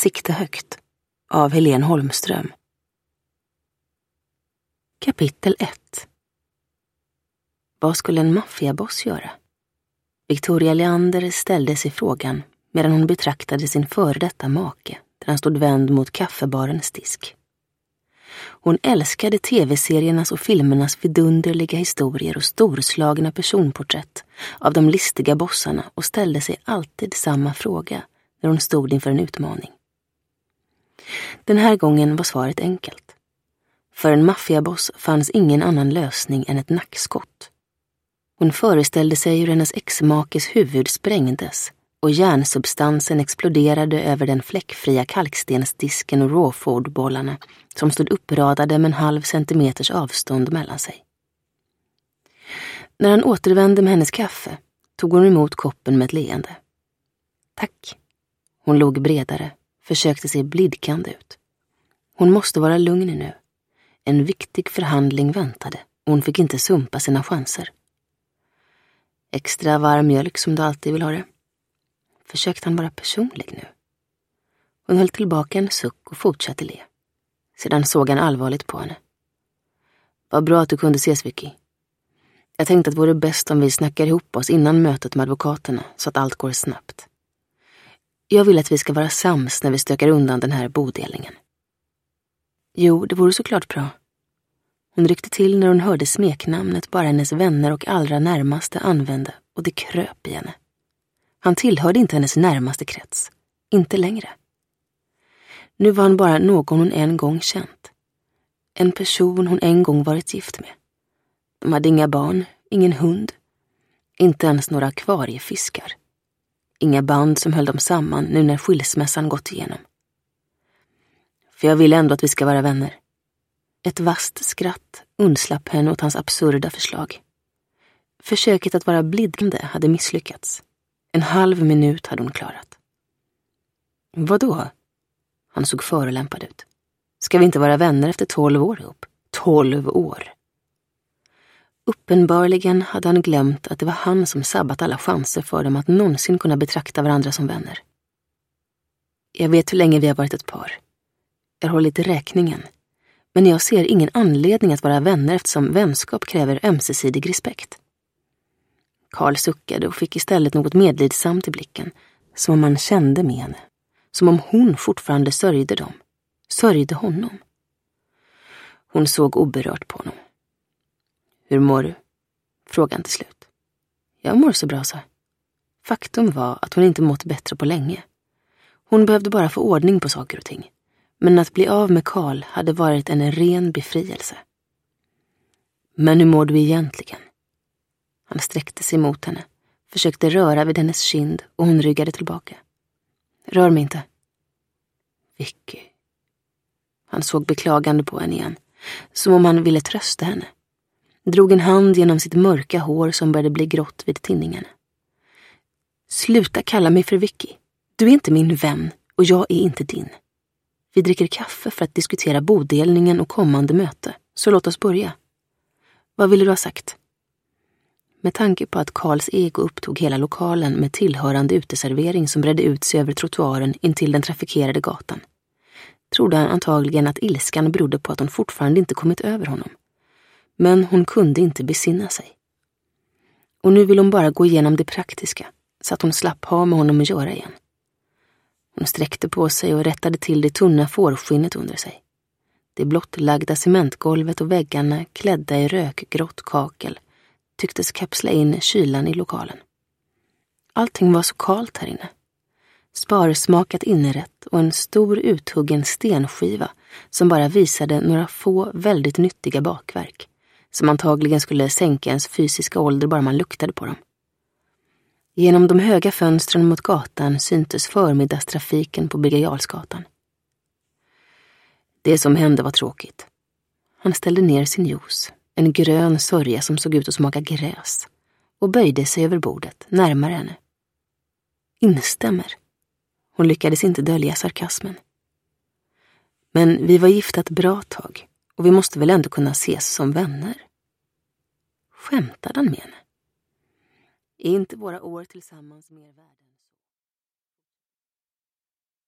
Sikta högt av Helene Holmström. Kapitel 1. Vad skulle en maffiaboss göra? Victoria Leander ställde sig frågan medan hon betraktade sin före detta make där han stod vänd mot kaffebarens disk. Hon älskade tv-seriernas och filmernas vidunderliga historier och storslagna personporträtt av de listiga bossarna och ställde sig alltid samma fråga när hon stod inför en utmaning. Den här gången var svaret enkelt. För en maffiaboss fanns ingen annan lösning än ett nackskott. Hon föreställde sig hur hennes exmakes huvud sprängdes och järnsubstansen exploderade över den fläckfria kalkstensdisken och råfordbollarna som stod uppradade med 1/2 centimeters avstånd mellan sig. När han återvände med hennes kaffe tog hon emot koppen med ett leende. Tack. Hon låg bredare, försökte se blidkande ut. Hon måste vara lugn nu. En viktig förhandling väntade och hon fick inte sumpa sina chanser. Extra varm mjölk som du alltid vill ha det. Försökte han vara personlig nu? Hon höll tillbaka en suck och fortsatte le. Sedan såg han allvarligt på henne. Vad bra att du kunde ses, Vicky. Jag tänkte att det vore bäst om vi snackar ihop oss innan mötet med advokaterna så att allt går snabbt. Jag vill att vi ska vara sams när vi stökar undan den här bodelningen. Jo, det vore såklart bra. Hon ryckte till när hon hörde smeknamnet bara hennes vänner och allra närmaste använde och det kröp i henne. Han tillhörde inte hennes närmaste krets. Inte längre. Nu var han bara någon hon en gång känt. En person hon en gång varit gift med. De hade inga barn, ingen hund. Inte ens några akvariefiskar. Inga band som höll dem samman nu när skilsmässan gått igenom. För jag vill ändå att vi ska vara vänner. Ett vasst skratt undslapp henne åt hans absurda förslag. Försöket att vara blidkande hade misslyckats. 1/2 minut hade hon klarat. Vadå? Han såg förolämpad ut. Ska vi inte vara vänner efter 12 år ihop? 12 år. Uppenbarligen hade han glömt att det var han som sabbat alla chanser för dem att någonsin kunna betrakta varandra som vänner. Jag vet hur länge vi har varit ett par. Jag har lite räkningen. Men jag ser ingen anledning att vara vänner eftersom vänskap kräver ömsesidig respekt. Karl suckade och fick istället något medlidsamt i blicken, som om han kände med henne. Som om hon fortfarande sörjde dem. Sörjde honom. Hon såg oberört på honom. Hur mår du? Frågade han till slut. Jag mår så bra, så. Faktum var att hon inte mått bättre på länge. Hon behövde bara få ordning på saker och ting. Men att bli av med Karl hade varit en ren befrielse. Men hur mår du egentligen? Han sträckte sig mot henne, försökte röra vid hennes kind och hon ryggade tillbaka. Rör mig inte. Vicky. Han såg beklagande på henne igen, som om han ville trösta henne. Drog en hand genom sitt mörka hår som började bli grått vid tinningarna. Sluta kalla mig för Vicky. Du är inte min vän och jag är inte din. Vi dricker kaffe för att diskutera bodelningen och kommande möte, så låt oss börja. Vad ville du ha sagt? Med tanke på att Karls ego upptog hela lokalen med tillhörande uteservering som bredde ut sig över trottoaren intill den trafikerade gatan, trodde han antagligen att ilskan berodde på att hon fortfarande inte kommit över honom. Men hon kunde inte besinna sig. Och nu vill hon bara gå igenom det praktiska, så att hon slapp ha med honom att göra igen. Hon sträckte på sig och rättade till det tunna fårskinnet under sig. Det blottlagda cementgolvet och väggarna klädda i rökgrått kakel tycktes kapsla in kylan i lokalen. Allting var så kalt här inne. Sparsmakat inrätt och en stor uthuggen stenskiva som bara visade några få väldigt nyttiga bakverk som antagligen skulle sänka ens fysiska ålder bara man luktade på dem. Genom de höga fönstren mot gatan syntes förmiddagstrafiken på Birger Jarlsgatan. Det som hände var tråkigt. Han ställde ner sin juice, en grön sörja som såg ut att smaka gräs, och böjde sig över bordet, närmare henne. Instämmer. Hon lyckades inte dölja sarkasmen. Men vi var gifta ett bra tag, och vi måste väl ändå kunna ses som vänner. Skämtade han med henne? Är inte våra år tillsammans mer värden?